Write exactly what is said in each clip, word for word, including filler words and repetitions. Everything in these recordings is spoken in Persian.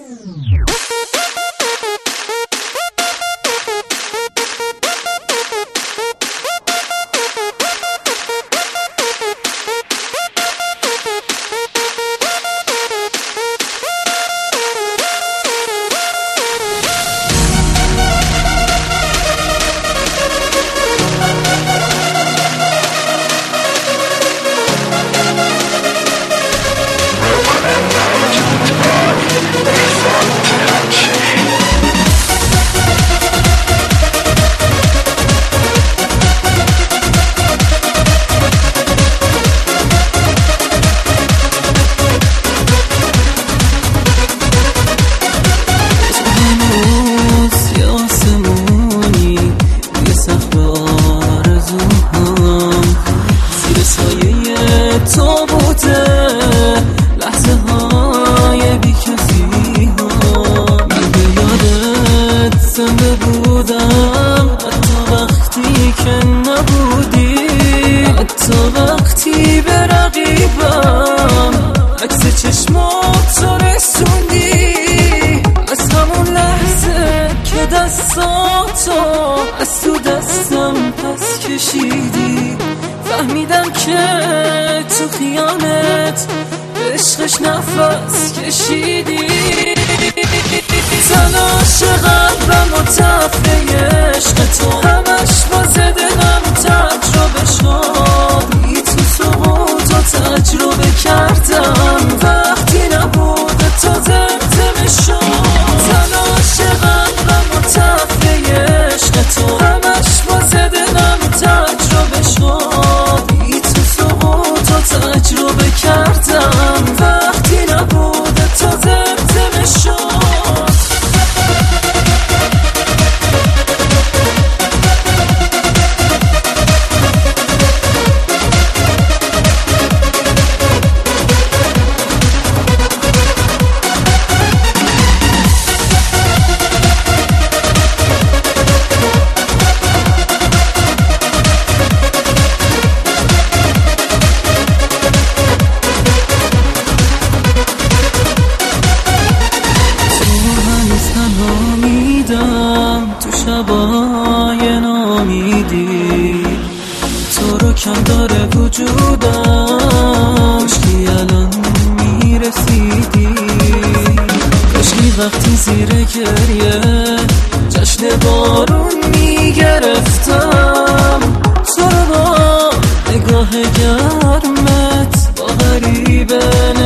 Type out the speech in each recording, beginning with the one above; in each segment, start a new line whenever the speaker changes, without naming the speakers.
تو بوده لحظه های بی کسی ها، من به یادت زنده بودم حتی وقتی که نبودی، حتی وقتی به رقیبم عکس چشماتو رسوندی. از همون لحظه که دستاتو از تو دستم پس کشیدی، فهمیدم که تو خیانت به عشقش نفس کشیدی. تلاش قلبم و تفره عشق تو همش واسه دلم تجربه شد، بی تو سقوط و تجربه کردم وقتی نبوده تا زمزمه شد. تلاش قلبم و تفره عشق تو همش واسه دلم تجربه شد، تجربه کردم وقتی نبوده تا زمزمه شد. تو شبای نامیدی تو رو کم داره وجودم، کاشکی الان میرسیدی، کاشکی وقتی زیر گریه جشن بارون میگرفتم، تو رو با نگاه گرمت با غریبه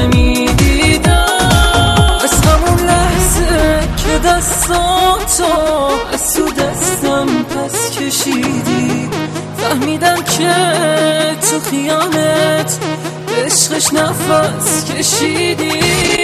نمیدیدم. از همون لحظه که دستاتو از تو دستم پس کشیدی، فهمیدم که تو خیانت به عشقش نفس کشیدی.